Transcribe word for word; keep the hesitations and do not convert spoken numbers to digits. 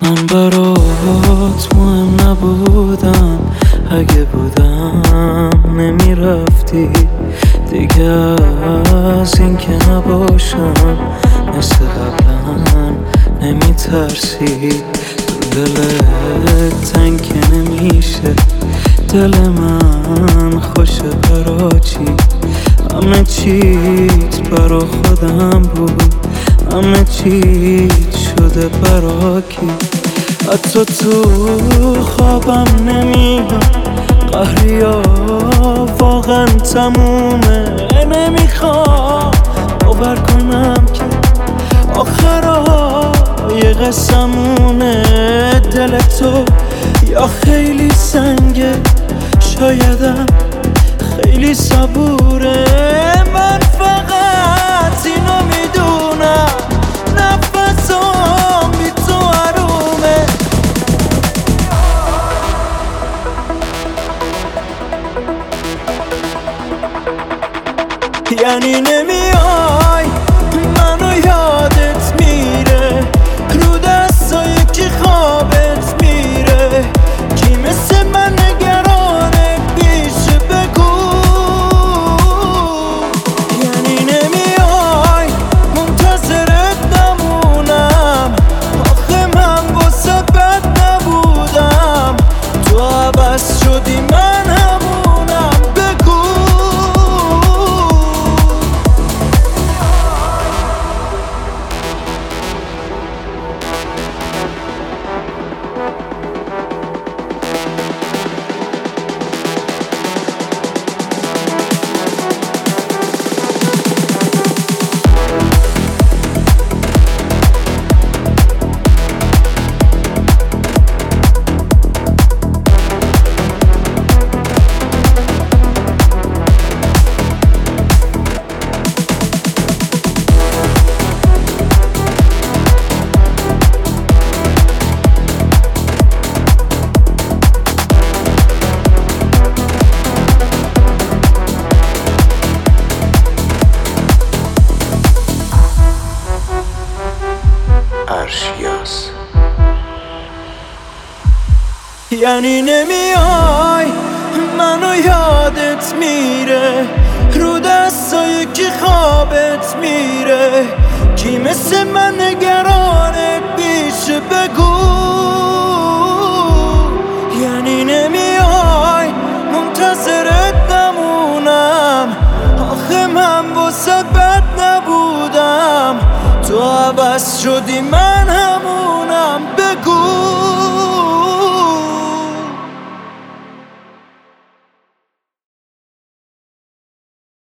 من برات مهم نبودم، اگه بودم نمیرفتی دیگه. از این که نباشم مثل قبلا نمیترسی. تو دلت تنگ که نمیشه، دل من خوشه برا چی؟ همه چیت برا خودم بود، همه چیت شده برا کی؟ حتی تو خوابم نمیاد، قهریا واقعا تمومه. نمیخوام باور کنم که آخرها یه قسمونه. دل تو یا خیلی سنگه، شایدم خیلی صبوره. من فقط اینو میدونم، نفسم بی تو حرومه. یعنی نمیای منو یادت میره، رو دستای کی خوابت میره. کی مثل من نگرانه پیش بگو. یعنی نمیای منتظرت نمونم، آخه من واسه بد نبودم. تو عوض شدی من همونم، بگو. یعنی نمیای منو یادت میره، رو دستای کی خوابت میره. کی مثل من نگرانت پیش بگو. یعنی نمیای منتظرت نمونم، آخه من واسه بد نبودم. تو عوض شدی من همونم، بگو.